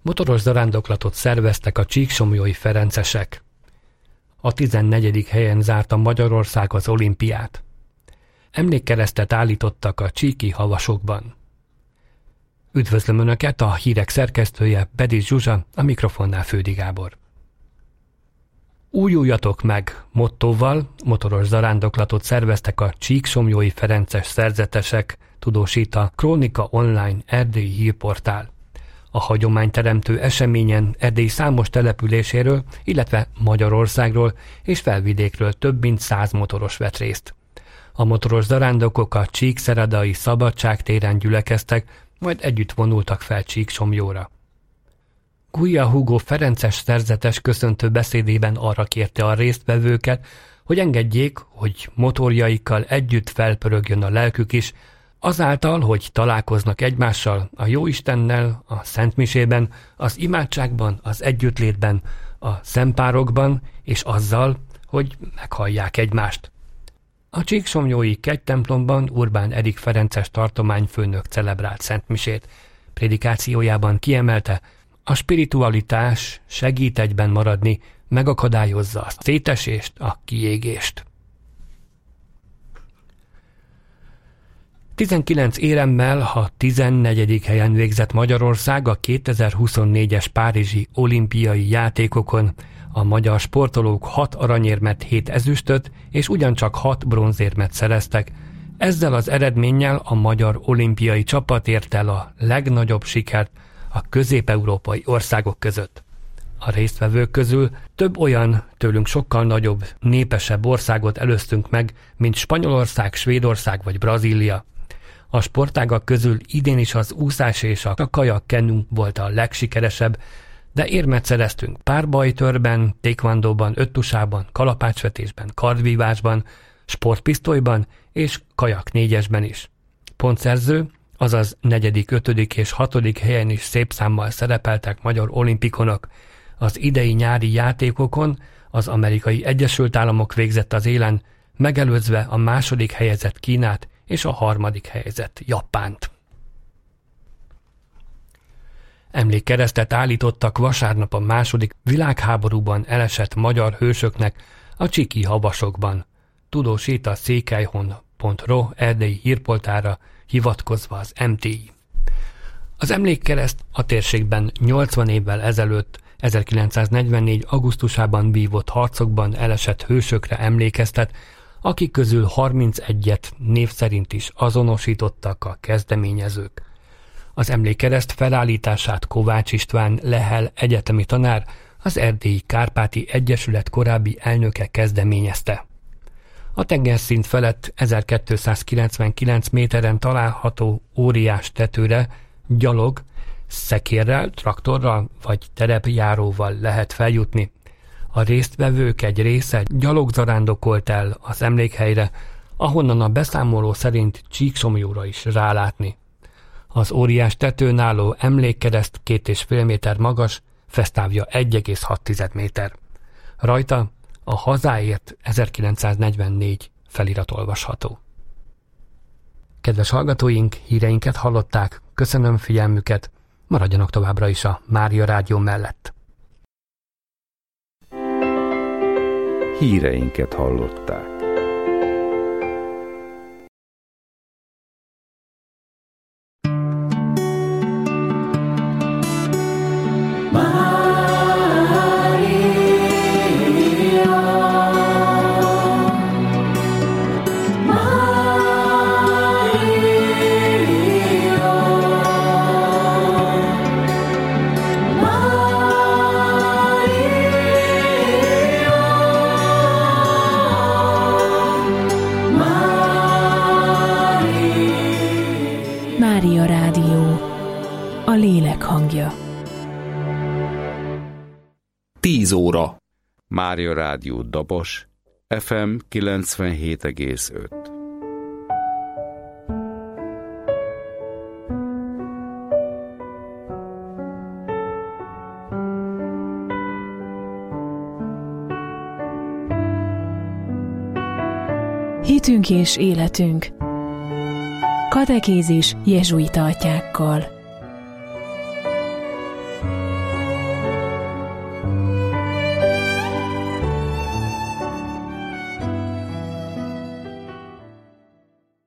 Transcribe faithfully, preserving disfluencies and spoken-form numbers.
Motoros zarándoklatot szerveztek a csíksomlyói ferencesek. A tizennegyedik helyen zárta Magyarország az olimpiát. Emlékkeresztet állítottak a csíki havasokban. Üdvözlöm Önöket, a hírek szerkesztője Bedis Zsuzsa, a mikrofonnál Fődi Gábor. Újuljatok meg mottóval motoros zarándoklatot szerveztek a csíksomlyói ferences szerzetesek, tudósít a Krónika Online erdélyi hírportál. A hagyományteremtő eseményen Erdély számos településéről, illetve Magyarországról és felvidékről több mint száz motoros vett részt. A motoros zarándokok a Csíkszeredai Szabadságtéren gyülekeztek, majd együtt vonultak fel Csíksomlyóra. Gulyá Hugo ferences szerzetes köszöntő beszédében arra kérte a résztvevőket, hogy engedjék, hogy motorjaikkal együtt felpörögjön a lelkük is, azáltal, hogy találkoznak egymással, a Jóistennel, a Szentmisében, az imádságban, az együttlétben, a szempárokban, és azzal, hogy meghallják egymást. A csíksomlyói kegytemplomban Urbán Erik ferences tartományfőnök celebrált szentmisét. Prédikációjában kiemelte, a spiritualitás segít egyben maradni, megakadályozza a szétesést, a kiégést. tizenkilenc éremmel a tizennegyedik helyen végzett Magyarország a kétezer-huszonnégyes párizsi olimpiai játékokon. A magyar sportolók hat aranyérmet, hét ezüstöt és ugyancsak hat bronzérmet szereztek. Ezzel az eredménnyel a magyar olimpiai csapat ért el a legnagyobb sikert a közép-európai országok között. A résztvevők közül több olyan, tőlünk sokkal nagyobb, népesebb országot előztünk meg, mint Spanyolország, Svédország vagy Brazília. A sportágak közül idén is az úszás és a kajakkenú volt a legsikeresebb, de érmet szereztünk párbajtőrben, taekwondóban, öttusában, kalapácsvetésben, kardvívásban, sportpisztolyban és kajak négyesben is. Pontszerző, azaz negyedik, ötödik és hatodik helyen is szép számmal szerepeltek magyar olimpikonok. Az idei nyári játékokon az Amerikai Egyesült Államok végzett az élen, megelőzve a második helyezett Kínát és a harmadik helyezett Japánt. Emlékkeresztet állítottak vasárnap a második világháborúban elesett magyar hősöknek a csíki havasokban, tudósít a székelyhon pont ro erdélyi hírportára hivatkozva az em té i. Az emlékkereszt a térségben nyolcvan évvel ezelőtt, ezerkilencszáznegyvennégy. augusztusában vívott harcokban elesett hősökre emlékeztet, akik közül harmincegyet név szerint is azonosítottak a kezdeményezők. Az emlékkereszt felállítását Kovács István Lehel egyetemi tanár, az Erdélyi Kárpáti Egyesület korábbi elnöke kezdeményezte. A tengerszint felett ezerkétszázkilencvenkilenc méteren található óriás tetőre gyalog, szekérrel, traktorral vagy terepjáróval lehet feljutni. A résztvevők egy része gyalogzarándokolt el az emlékhelyre, ahonnan a beszámoló szerint Csíksomlyóra is rálátni. Az óriás tetőn álló emlékkereszt két és fél méter magas, fesztávja egy egész hat méter. Rajta a hazáért ezerkilencszáznegyvennégy felirat olvasható. Kedves hallgatóink, híreinket hallották, köszönöm figyelmüket, maradjanak továbbra is a Mária Rádió mellett. Híreinket hallották. Mária Rádió, a lélek hangja. tíz óra. Mária Rádió Dabos, ef em kilencvenhét egész öt. Hitünk és életünk. Katekézis jezsuita atyákkal.